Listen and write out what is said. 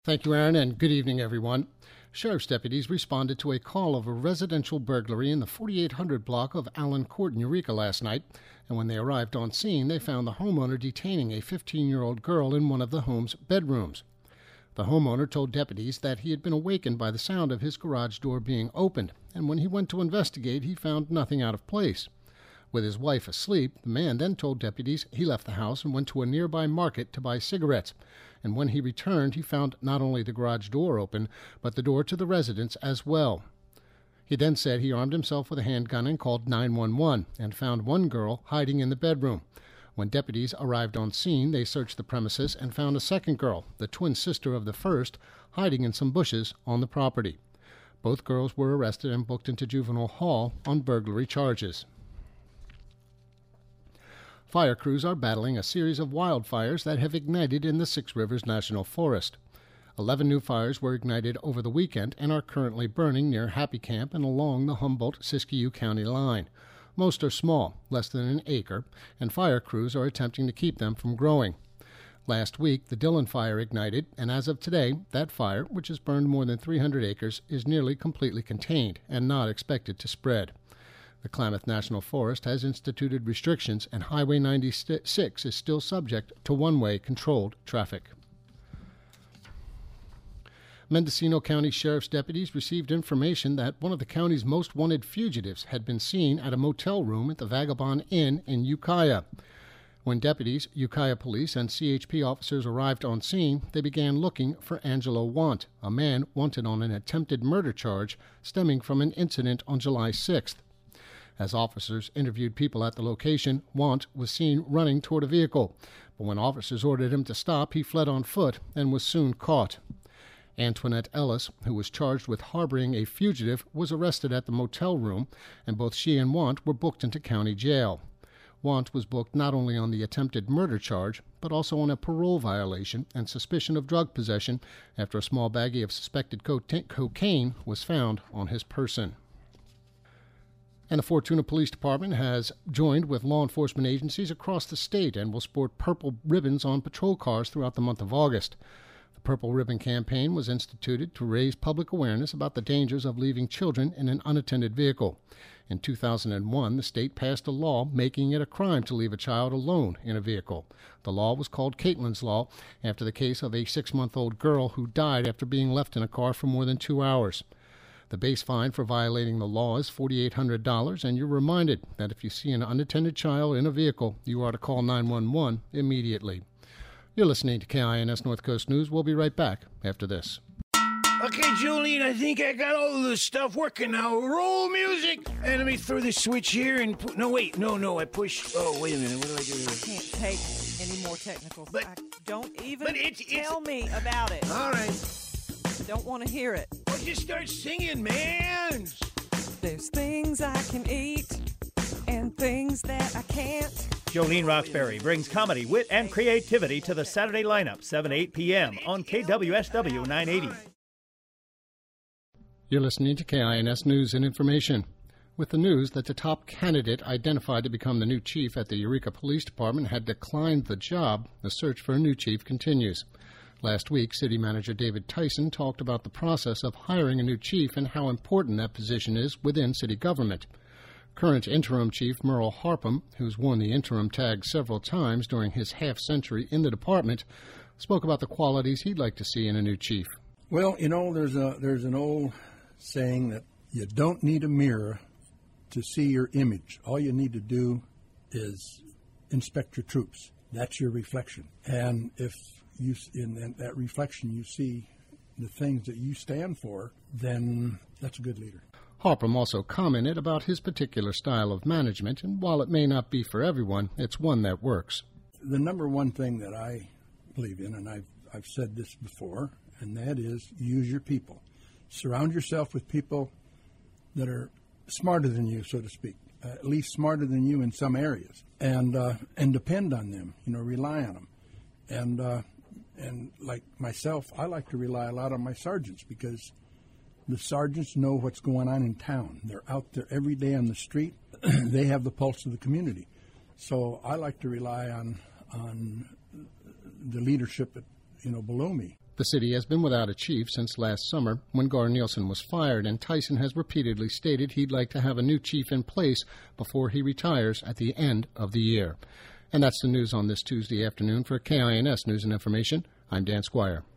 Thank you, Aaron, and good evening, everyone. Sheriff's deputies responded to a call of a residential burglary in the 4800 block of Allen Court in Eureka last night, and when they arrived on scene, they found the homeowner detaining a 15-year-old girl in one of the home's bedrooms. The homeowner told deputies that he had been awakened by the sound of his garage door being opened, and when he went to investigate, he found nothing out of place. With his wife asleep, the man then told deputies he left the house and went to a nearby market to buy cigarettes, and when he returned, he found not only the garage door open, but the door to the residence as well. He then said he armed himself with a handgun and called 911 and found one girl hiding in the bedroom. When deputies arrived on scene, they searched the premises and found a second girl, the twin sister of the first, hiding in some bushes on the property. Both girls were arrested and booked into juvenile hall on burglary charges. Fire crews are battling a series of wildfires that have ignited in the Six Rivers National Forest. 11 new fires were ignited over the weekend and are currently burning near Happy Camp and along the Humboldt-Siskiyou County line. Most are small, less than an acre, and fire crews are attempting to keep them from growing. Last week, the Dillon fire ignited, and as of today, that fire, which has burned more than 300 acres, is nearly completely contained and not expected to spread. The Klamath National Forest has instituted restrictions, and Highway 96 is still subject to one-way controlled traffic. Mendocino County Sheriff's deputies received information that one of the county's most wanted fugitives had been seen at a motel room at the Vagabond Inn in Ukiah. When deputies, Ukiah Police, and CHP officers arrived on scene, they began looking for Angelo Want, a man wanted on an attempted murder charge stemming from an incident on July 6th. As officers interviewed people at the location, Want was seen running toward a vehicle, but when officers ordered him to stop, he fled on foot and was soon caught. Antoinette Ellis, who was charged with harboring a fugitive, was arrested at the motel room, and both she and Want were booked into county jail. Want was booked not only on the attempted murder charge, but also on a parole violation and suspicion of drug possession after a small baggie of suspected cocaine was found on his person. And the Fortuna Police Department has joined with law enforcement agencies across the state and will sport purple ribbons on patrol cars throughout the month of August. The Purple Ribbon campaign was instituted to raise public awareness about the dangers of leaving children in an unattended vehicle. In 2001, the state passed a law making it a crime to leave a child alone in a vehicle. The law was called Caitlin's Law after the case of a 6-month-old girl who died after being left in a car for more than 2 hours. The base fine for violating the law is $4,800, and you're reminded that if you see an unattended child in a vehicle, you are to call 911 immediately. You're listening to KINS North Coast News. We'll be right back after this. Okay, Jolene, I think I got all of the stuff working now. Roll music! And let me throw this switch here and... No, I push... Oh, wait a minute. What do I do here? I can't take any more technical But- stuff. Don't even it's- tell me about it. All right. Don't want to hear it. Well, just start singing, man. There's things I can eat and things that I can't. Jolene Roxbury brings comedy, wit, and creativity to the Saturday lineup, 7 to 8 p.m. on KWSW 980. You're listening to KINS News and Information. With the news that the top candidate identified to become the new chief at the Eureka Police Department had declined the job, the search for a new chief continues. Last week, City Manager David Tyson talked about the process of hiring a new chief and how important that position is within city government. Current interim chief Merle Harpham, who's worn the interim tag several times during his half-century in the department, spoke about the qualities he'd like to see in a new chief. Well, you know, there's an old saying that you don't need a mirror to see your image. All you need to do is inspect your troops. That's your reflection. And if in that reflection you see the things that you stand for, then that's a good leader. Harpham also commented about his particular style of management, and while it may not be for everyone, it's one that works. The number one thing that I believe in, and I've said this before, and that is use your people. Surround yourself with people that are smarter than you, so to speak, at least smarter than you in some areas, and depend on them. You know, rely on them, and like myself, I like to rely a lot on my sergeants because the sergeants know what's going on in town. They're out there every day on the street. They have the pulse of the community. So I like to rely on the leadership below me. The city has been without a chief since last summer when Gar Nielsen was fired, and Tyson has repeatedly stated he'd like to have a new chief in place before he retires at the end of the year. And that's the news on this Tuesday afternoon. For KINS News and Information, I'm Dan Squire.